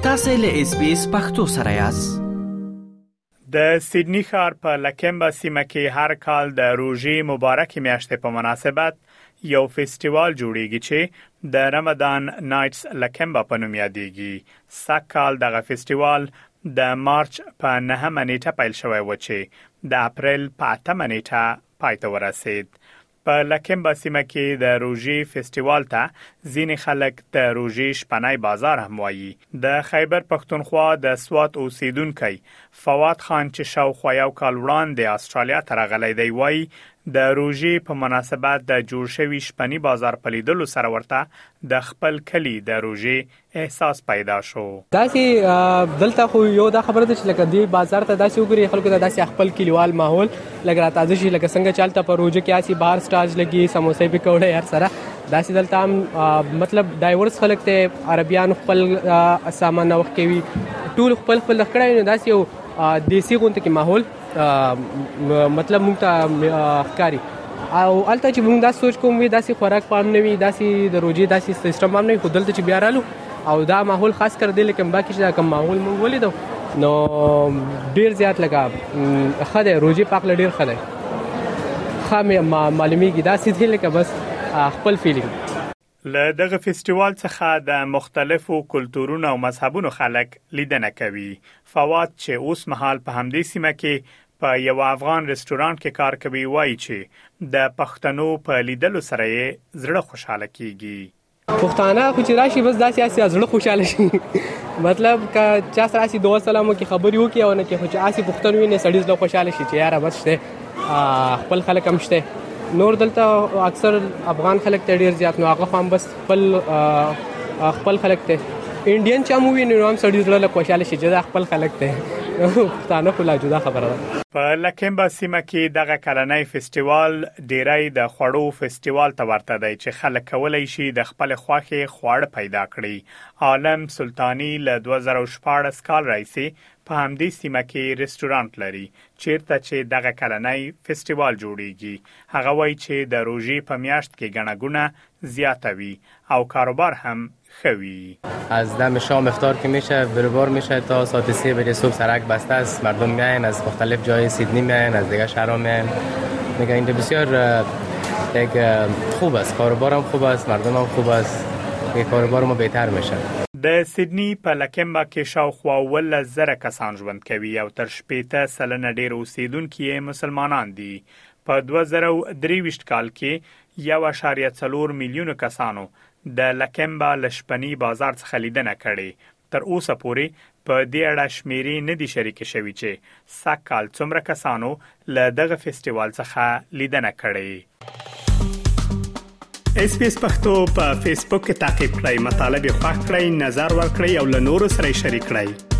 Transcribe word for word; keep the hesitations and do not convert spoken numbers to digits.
تاسو له اس بي اس پختو سره یاست. د سیدنی ښار په لکمبا سیمه کې هر کال د روژې مبارکې میاشتې په مناسبت یو فستیوال جوړیږي چې د رمضان نایټس لکمبا په نوم یادېږي. سږکال دغه فستیوال د مارچ په نهمه نیټه پیل شوی و چې د اپریل په اتمه نیټه پای ته ورسید. په لکمبا سیمه کې د روژې فستیوال ته ځینې خلک د روژې شپنی بازار هم وایي. د خیبر پښتونخوا د سوات اوسیدونکی فواد خان چې شاوخوا یو کال وړاندې استرالیا ته راغلی دی وایي د روژې په مناسبت د جوړ شوي شپنی بازار په لیدلو سره ورته د خپل کلی د روژې احساس پیدا شو. داسې دلته خو یو دا خبره ده چې لکه دی بازار ته داسې وګوري خلکو ته داسې خپل کلیوال ماحول لګ را تازه شي لکه څنګه چالتہ په روژه کې اسی بهر سټاج لګي سموسې پکوړې هر سره داسې دلته هم مطلب ډایورس خلک ته عربیان خپل سامان وخت کوي ټول خپل خپل کړای نه داسې یو دیسی غونته کې ماحول مطلب موږ ته ښکاری او الته چې موږ دا سوچ کوم وي داسې خوراک پام نه وي داسې د روژې داسې سیستم هم نه خو دلته چې بیا رالو او دا ماحول خاص کر دی لیکن باقي چې دا کوم ماحول موږ ولیدو نو ډیر زیات لګا خدای روژې پاک لډیر خدای خامې معلومیږي داسې دی لکه بس خپل فیلینګ. له دغه فستیوال څخه د مختلفو کلتورونو او مذهبونو خلک لیدنه کوي. فواد چې اوس مهال په همدې سیمه کې په یو افغان رستورانت کې کار کوي وایي چې د پښتنو په لیدلو سره یې زړه خوشاله کیږي. پښتانه خو چې راشي بس داسې اسی زړه خوشاله شي مطلب که چا سره اسی دوه سلامو کې خبري وکي او نه کې خو چې اسی پښتون ویني سړی زړه خوشاله شي چې یاره بس شته خپل خلک هم شته. نور دلته اکثر افغان خلک ته ډیر زیات نو هغه هم بس خپل خپل خلک ته انډین چا مو ویني نو هم سړی زړه خوشاله شي چې خپل خلک ته پښتانه خو لا جدا خبره ده. په لکمبا سیمه کې دغه کلنۍ فستیوال ډیری د خوړو فستیوال ته ورته دی چې خلک کولای شي د خپل خوښې خواړه پیدا کړي. عالم سلطانی له دوه زره شپاړس کال راځي په همدې سیمه کې رستورانت لري چیرته چې دغه کلنۍ فستیوال جوړیږي. هغه وایي چې د روژې په میاشت کې ګڼه ګوڼه زیاته وي او کاروبار هم خوی. از دم شام افطار که میشه بروبار میشه تا ساعت سه بجه صبح سرک بسته است. مردم میاین از مختلف جای سیدنی میاین از دیگه شهرها میاین. میگه اینجا بسیار یک خوب است کاروبارم خوب است مردم هم خوب است که کاروبار ما بهتر میشه. د سیدنی په لکمبا کې شاوخوا ول زره کسان ژوند کوي او تر شپېته سلنه ډیر اوسیدونکي مسلمانان دي. په دوه زره درې کال کې یو اشاریه څلور میلیون کسانو د لکمبا لشپنی بازار څخه لیدنه کړي. تر اوسه پورې په دې اړه شمیرې نه دي شریک شوي چې سږکال څومره کسانو له دغه فستیوال څخه لیدنه کړي. اس بي اس پښتو په فیسبوک کې تعقیب کړئ، مطالب یې خوښ کړئ، نظر ورکړئ او له نورو سره شریک کړئ.